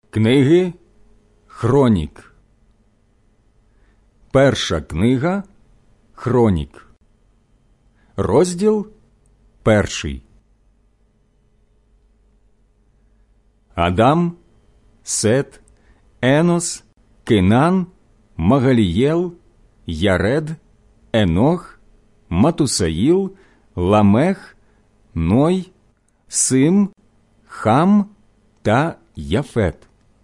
Книги Хронік. Перша книга Хронік. Розділ 1. Адам, Сет, Енос, Кинан, Магалієл, Яред, Енох, Матусаїл, Ламех, Ной, Сим, Хам та Яфет.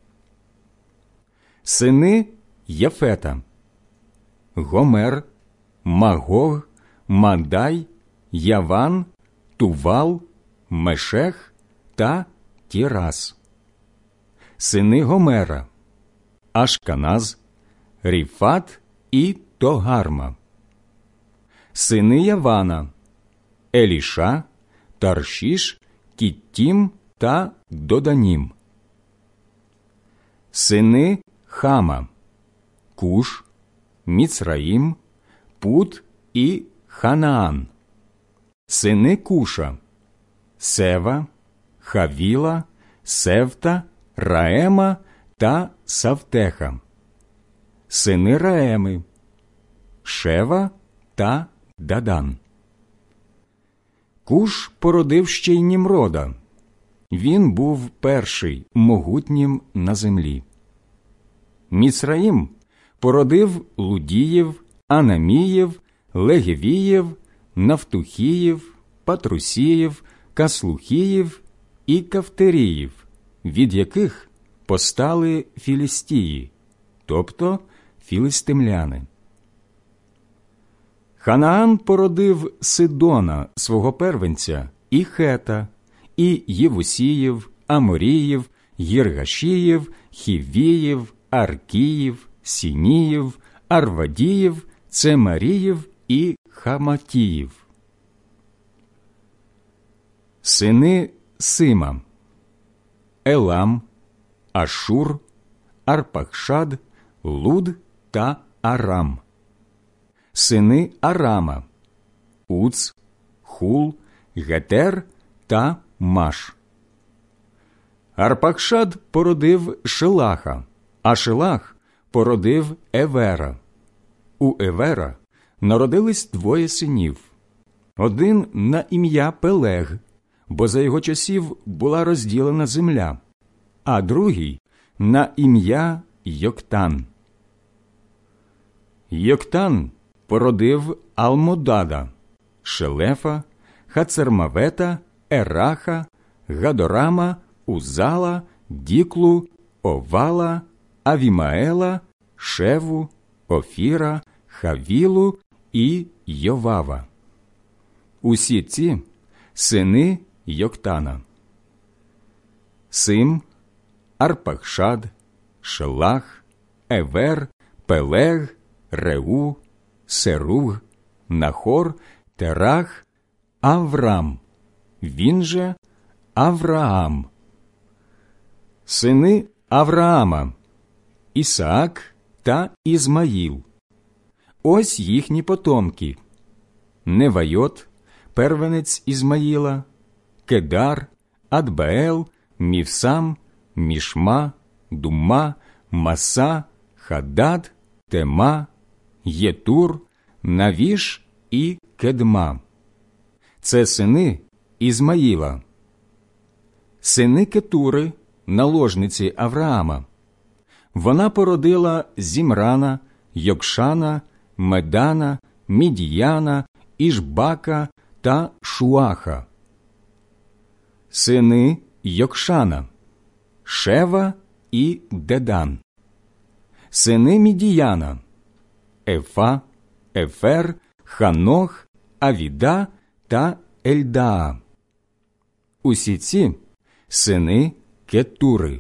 Сини Яфета: Гомер, Магог, Мадай, Яван, Тувал, Мешех та Тірас. Сини Гомера: Ашканаз, Ріфат і Тогарма. Сини Явана: Еліша, Таршіш, Кіттім та Доданім. Сини Хама: Куш, Міцраїм, Пут і Ханаан. Сини Куша: Сева, Хавіла, Севта, Раема та Савтеха. Сини Раеми: Шева та Дадан. Куш породив ще й Німрода. Він був перший могутнім на землі. Міцраїм породив Лудіїв, Анаміїв, Легевіїв, Нафтухіїв, Патрусіїв, Каслухіїв і Кавтеріїв, від яких постали філістії, тобто філистимляни. Ханаан породив Сидона, свого первенця, і Хета, і Євусіїв, Аморіїв, Єргашіїв, Хівіїв, Аркіїв, Сініїв, Арвадіїв, Цемаріїв і Хаматіїв. Сини Сима: Елам, Ашур, Арпахшад, Луд та Арам. Сини Арама: Уц, Хул, Гетер та Маш. Арпахшад породив Шелаха, а Шелах породив Евера. У Евера народились двоє синів. Один на ім'я Пелег, бо за його часів була розділена земля, а другий на ім'я Йоктан. Йоктан породив Алмодада, Шелефа, Хацермавета, Ераха, Гадорама, Узала, Діклу, Овала, Авімаела, Шеву, Офіра, Хавілу і Йовава. Усі ці сини Йоктана. Сим, Арпахшад, Шелах, Евер, Пелег, Реу, Серуг, Нахор, Терах, Аврам, він же Авраам. Сини Авраама: Ісаак та Ізмаїл. Ось їхні потомки: Невайот, первенець Ізмаїла, Кедар, Адбеел, Мівсам, Мішма, Дума, Маса, Хадад, Тема, Єтур, Навіш і Кедма. Це сини Ізмаїла. Сини Кетури, наложниці Авраама. Вона породила Зімрана, Йокшана, Медана, Мідіяна, Ішбака та Шуаха. Сини Йокшана: Шева і Дедан. Сини Мідіяна: Ефа, Ефер, Ханох, Авіда та Ельдаа. Усі ці сини Кетури.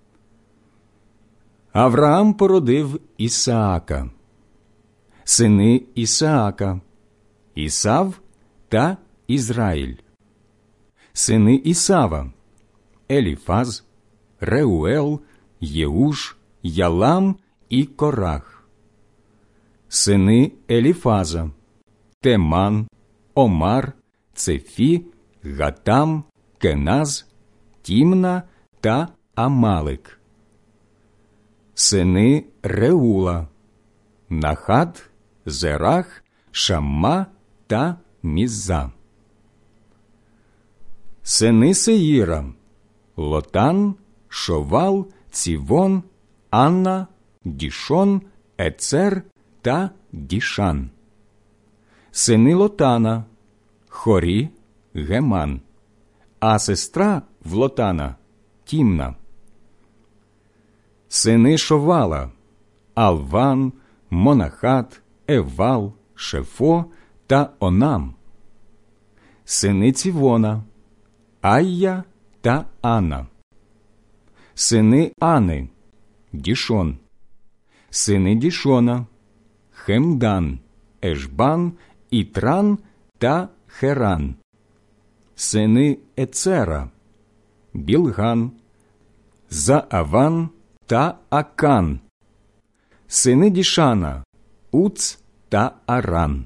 Авраам породив Ісаака. Сини Ісаака: Ісав та Ізраїль. Сини Ісава: Еліфаз, Реуел, Єуш, Ялам і Корах. Сини Еліфаза: Теман, Омар, Цефі, Гатам, Кеназ, Тімна та Амалик. сини Реула, Нахат, Зерах, Шамма та Мізза. Сини Сеїра, Лотан, Шовал, Цівон, Анна, Дішон, Ецер та Дішан. Сини Лотана, Хорі, Геман, а сестра в Лотана – Тімна. Сини Шовала, Алван, Монахат, Евал, Шефо та Онам. Сини Цівона, Айя та Ана. Сини Ани, Дішон. Сини Дішона, Хемдан, Ешбан, Ітран та Херан. Сини Ецера, Білган, Зааван та Акан. Сини Дішана, Уц та Аран.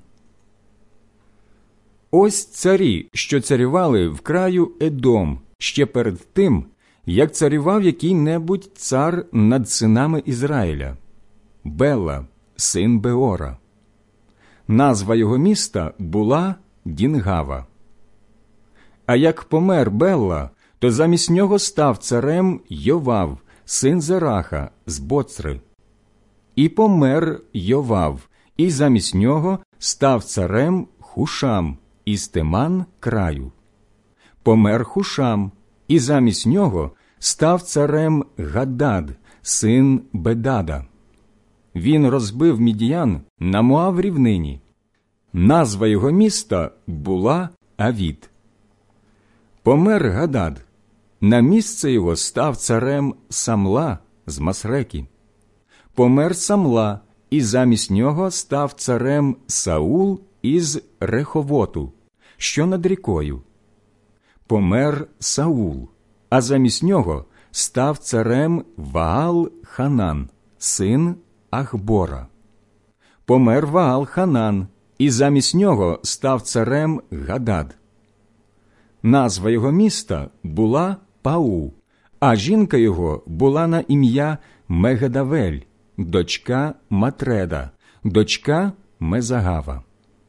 Ось царі, що царювали в краю Едом ще перед тим, як царював який-небудь цар над синами Ізраїля. Бела, син Беора. Назва його міста була Дінгава. А як помер Белла, то замість нього став царем Йовав, син Зераха з Боцри. І помер Йовав, і замість нього став царем Хушам із Теман краю. Помер Хушам, і замість нього став царем Гадад, син Бедада. Він розбив мідіян на Моав рівнині. Назва його міста була Авід. Помер Гадад. На місце його став царем Самла з Масреки. Помер Самла, і замість нього став царем Саул із Реховоту, що над рікою. Помер Саул, а замість нього став царем Ваал-Ханан, син Ахбора. Помер Ваал-Ханан, і замість нього став царем Гадад. Назва його міста була Пау, а жінка його була на ім'я Мегедавель, дочка Матреда, дочка Мезагава.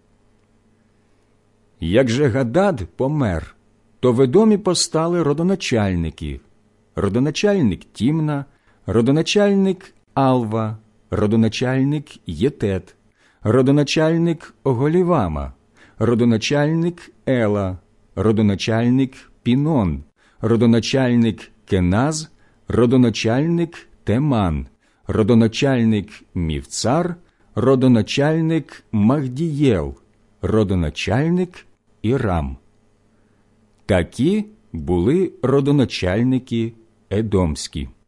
Як же Гадад помер, то в Едомі постали родоначальники: родоначальник Тімна, родоначальник Алва, родоначальник Єтет, родоначальник Оголівама, родоначальник Ела, родоначальник Пінон, родоначальник Кеназ, родоначальник Теман, родоначальник Мівцар, родоначальник Магдієл, родоначальник Ірам. Такі були родоначальники едомські.